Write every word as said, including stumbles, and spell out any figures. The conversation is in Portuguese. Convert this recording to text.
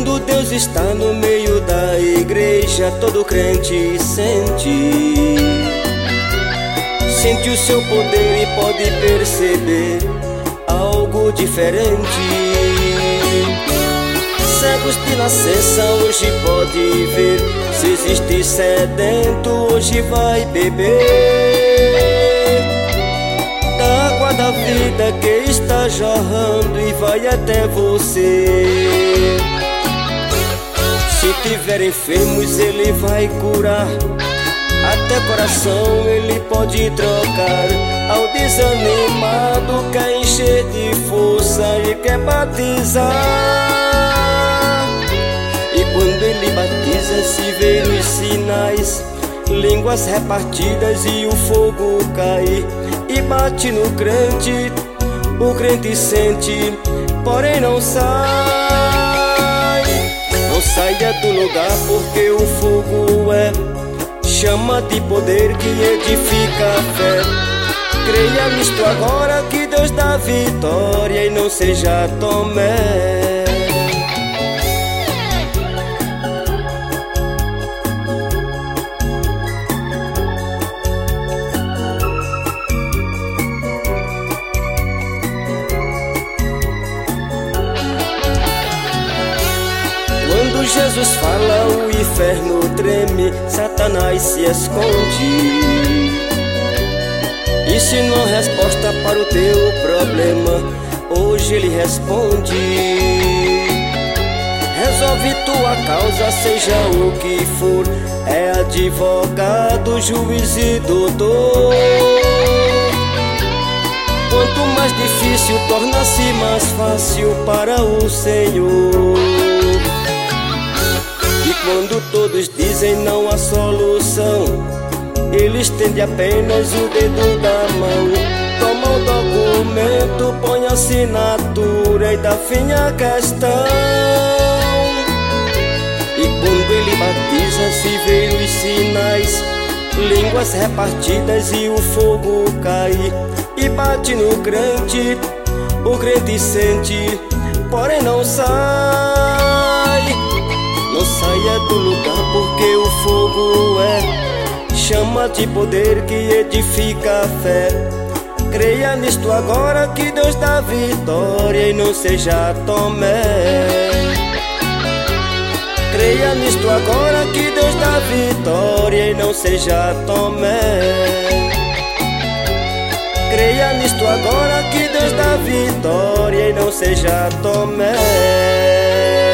Quando Deus está no meio da igreja, todo crente sente. Sente o seu poder e pode perceber algo diferente. Cegos de nascença hoje pode ver. Se existe sedento, hoje vai beber da água da vida que está jorrando e vai até você. Se tiver enfermos, ele vai curar. Até coração ele pode trocar. Ao desanimado quer encher de força e quer batizar. E quando ele batiza se vê os sinais, línguas repartidas e o fogo cai e bate no crente. O crente sente, porém não sai. Não saia do lugar porque o fogo é chama de poder que edifica a fé. Creia nisto agora que Deus dá vitória e não seja Tomé. Quando Jesus fala, o inferno treme, Satanás se esconde. E se não há resposta para o teu problema, hoje ele responde. Resolve tua causa, seja o que for, é advogado, juiz e doutor. Quanto mais difícil, torna-se mais fácil para o Senhor. E quando todos dizem não há solução, ele estende apenas o dedo da mão. Toma o documento, põe a assinatura e dá fim à questão. E quando ele batiza se vê os sinais, línguas repartidas e o fogo cai e bate no crente. O crente sente, porém não sai. Não saia do lugar porque o fogo é chama de poder que edifica a fé. Creia nisto agora que Deus dá vitória e não seja Tomé. Creia nisto agora que Deus dá vitória e não seja Tomé. Creia nisto agora que Deus dá vitória e não seja Tomé.